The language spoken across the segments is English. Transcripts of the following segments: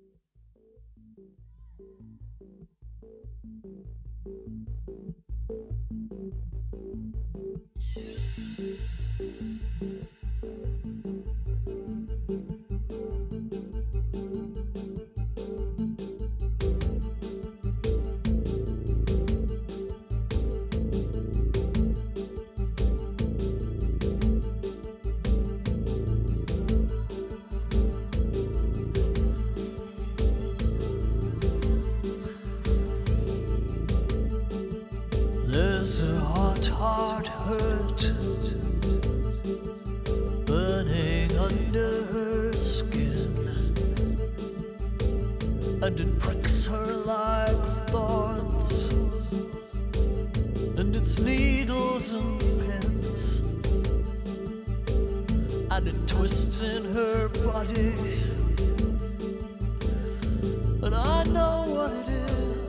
There's a hot, hard hurt burning under her skin, and it pricks her like thorns, and it's needles and pins, and it twists in her body, and I know what it is.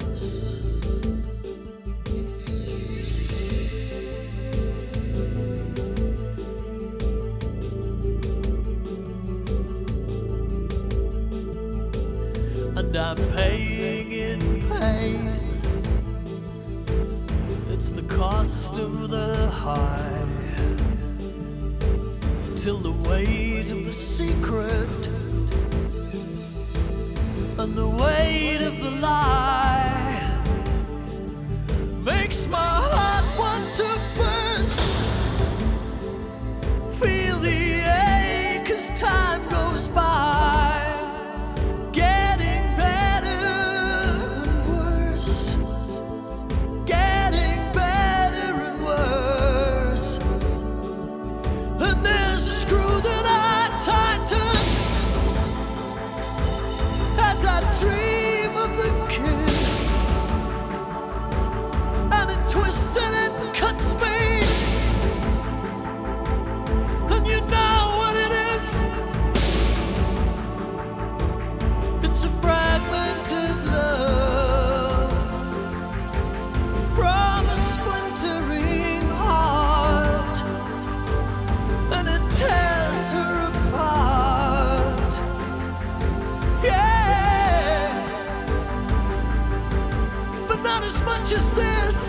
And I'm paying in pain. It's the cost of the high, till the weight of the secret and the weight of the lie makes my heart want to burst. Feel the ache as time goes by. As I dream of the kiss, and it twists and it cuts me, and you know what it is. It's a fragment of love from a splintering heart, and it tears her apart. Yeah. Not as much as this.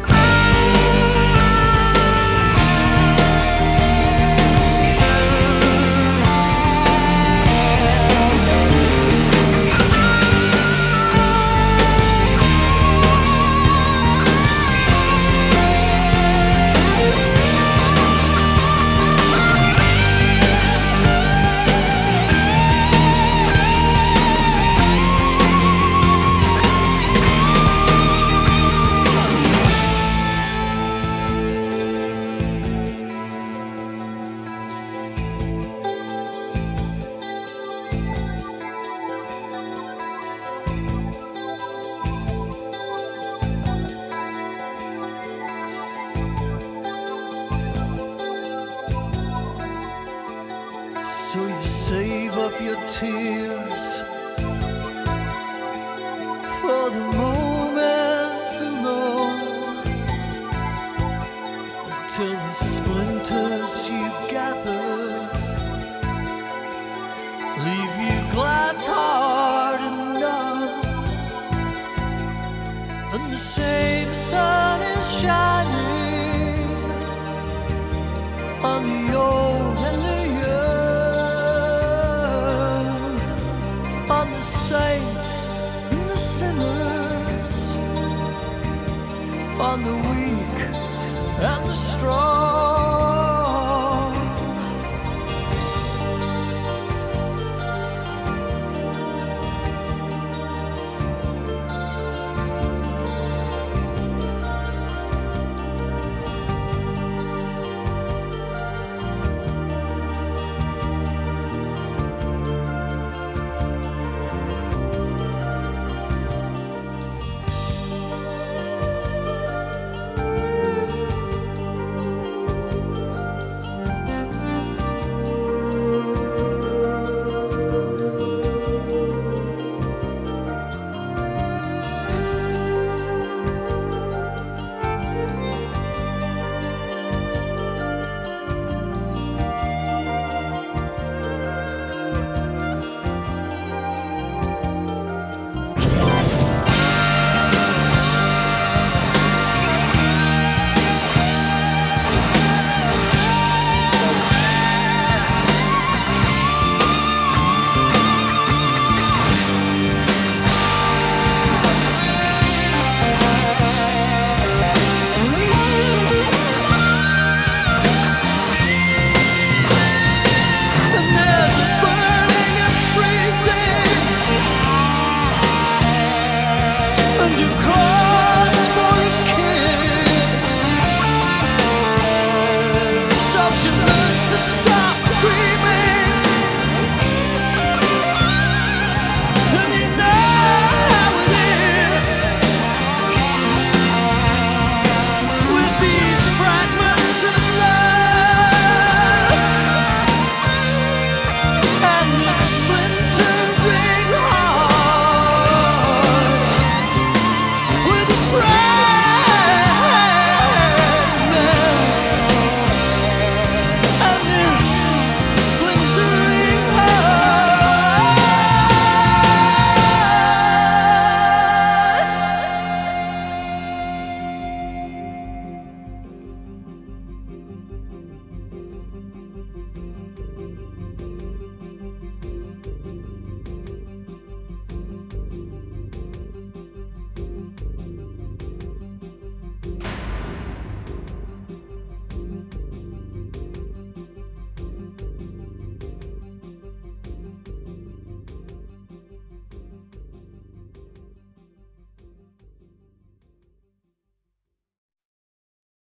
So you save up your tears for the moment alone, until the splinters you gather leave you glass hard and numb, and the same sun is shining on the old and the on the saints and the sinners, on the weak and the strong.